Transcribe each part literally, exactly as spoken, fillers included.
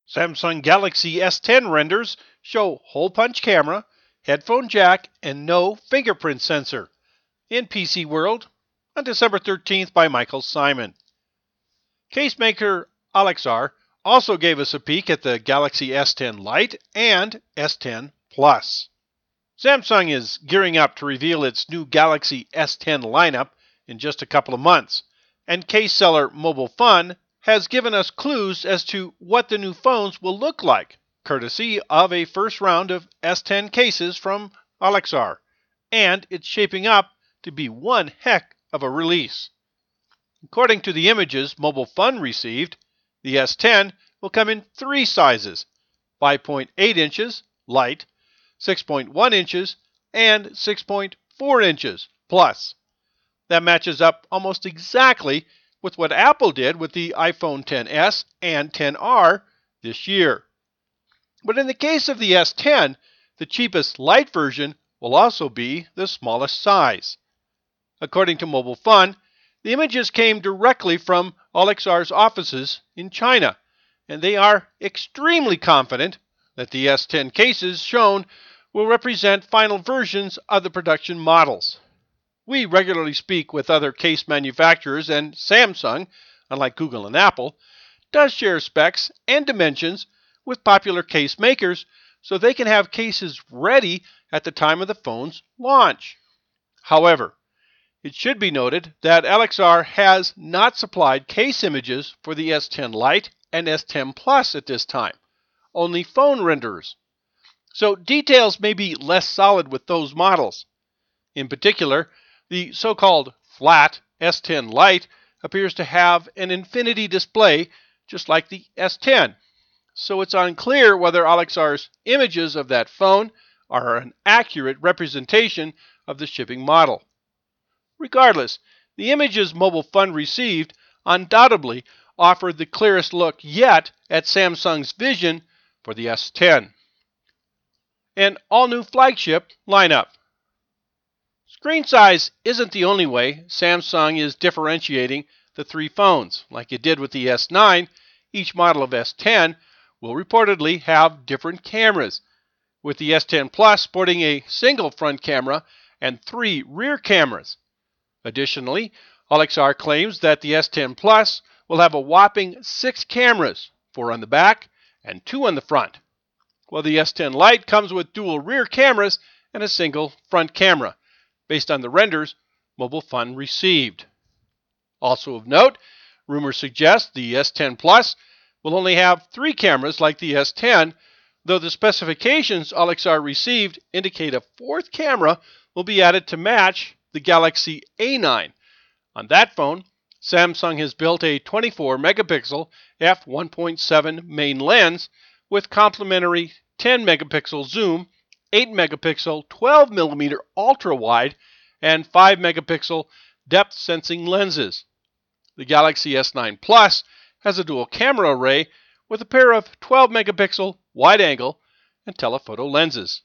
Samsung Galaxy S ten renders show hole punch camera, headphone jack, and no fingerprint sensor. In P C World on December thirteenth by Michael Simon. Case maker Alexar also gave us a peek at the Galaxy S ten Lite and S ten Plus. Samsung is gearing up to reveal its new Galaxy S ten lineup in just a couple of months, and case seller Mobile Fun has given us clues as to what the new phones will look like, courtesy of a first round of S ten cases from Alexar, and it's shaping up to be one heck of a release. According to the images Mobile Fun received, the S ten will come in three sizes: five point eight inches light, six point one inches, and six point four inches plus. That matches up almost exactly with what Apple did with the iPhone X S and X R this year. But in the case of the S ten, the cheapest light version will also be the smallest size. According to Mobile Fun, the images came directly from Alexar's offices in China, and they are extremely confident that the S ten cases shown will represent final versions of the production models. We regularly speak with other case manufacturers, and Samsung, unlike Google and Apple, does share specs and dimensions with popular case makers so they can have cases ready at the time of the phone's launch. However, it should be noted that Alexar has not supplied case images for the S ten Lite and S ten Plus at this time, only phone renderers. So details may be less solid with those models. In particular, the so-called flat S ten Lite appears to have an infinity display just like the S ten, so it's unclear whether Alexar's images of that phone are an accurate representation of the shipping model. Regardless, the images Mobile Fun received undoubtedly offered the clearest look yet at Samsung's vision for the S ten. An all-new flagship lineup. Screen size isn't the only way Samsung is differentiating the three phones. Like it did with the S nine, each model of S ten will reportedly have different cameras, with the S ten Plus sporting a single front camera and three rear cameras. Additionally, Alexar claims that the S ten Plus will have a whopping six cameras, four on the back and two on the front, while the S ten Lite comes with dual rear cameras and a single front camera, based on the renders Mobile Fun received. Also of note, rumors suggest the S ten Plus will only have three cameras like the S ten, though the specifications Alexar received indicate a fourth camera will be added to match the Galaxy A nine. On that phone, Samsung has built a twenty-four megapixel f one point seven main lens with complementary ten megapixel zoom, eight megapixel twelve millimeter ultra-wide, and five megapixel depth sensing lenses. The Galaxy S nine Plus has a dual camera array with a pair of twelve megapixel wide-angle and telephoto lenses.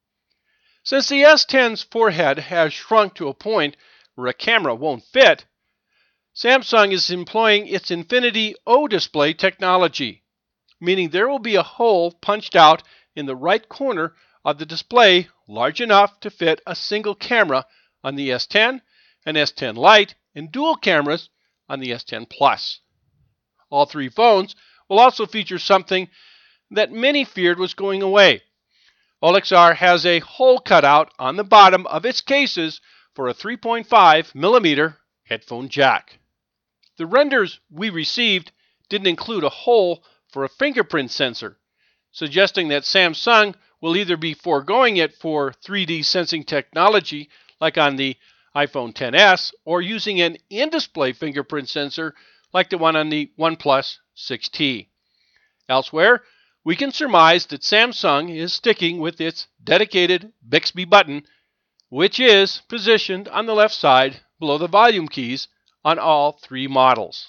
Since the S ten's forehead has shrunk to a point where a camera won't fit, Samsung is employing its Infinity O display technology, meaning there will be a hole punched out in the right corner of the display large enough to fit a single camera on the S ten and S ten Lite and dual cameras on the S ten Plus. All three phones will also feature something that many feared was going away. Alexar has a hole cut out on the bottom of its cases for a three point five millimeter headphone jack. The renders we received didn't include a hole for a fingerprint sensor, suggesting that Samsung will either be foregoing it for three D sensing technology like on the iPhone X S or using an in-display fingerprint sensor like the one on the OnePlus six T. Elsewhere, we can surmise that Samsung is sticking with its dedicated Bixby button, which is positioned on the left side below the volume keys on all three models.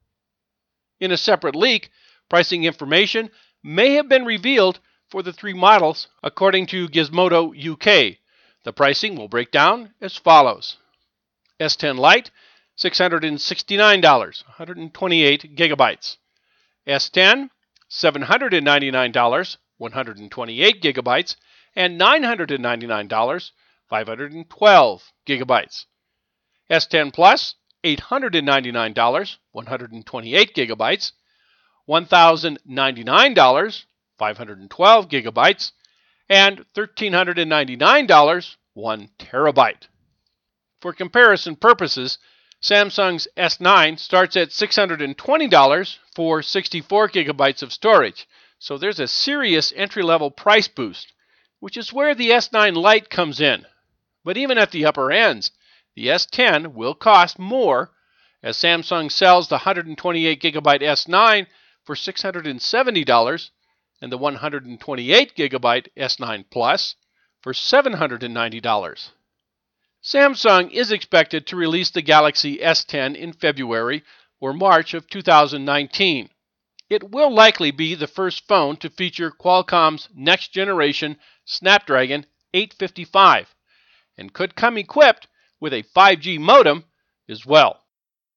In a separate leak, pricing information may have been revealed for the three models according to Gizmodo U K. The pricing will break down as follows. S ten Lite, six hundred sixty-nine dollars, one hundred twenty-eight gigabytes. S ten, seven hundred ninety-nine dollars, one hundred twenty-eight gigabytes, and nine hundred ninety-nine dollars, five hundred twelve gigabytes. S ten Plus, eight hundred ninety-nine dollars, one hundred twenty-eight gigabytes, one thousand ninety-nine dollars, five hundred twelve gigabytes, and one thousand three hundred ninety-nine dollars, one terabyte. For comparison purposes, Samsung's S nine starts at six hundred twenty dollars for sixty-four gigabytes of storage, so there's a serious entry-level price boost, which is where the S nine Lite comes in. But even at the upper ends, the S ten will cost more, as Samsung sells the one hundred twenty-eight gigabyte S nine for six hundred seventy dollars and the one hundred twenty-eight gigabyte S nine Plus for seven hundred ninety dollars. Samsung is expected to release the Galaxy S ten in February or March of two thousand nineteen. It will likely be the first phone to feature Qualcomm's next-generation Snapdragon eight fifty-five and could come equipped with a five G modem as well.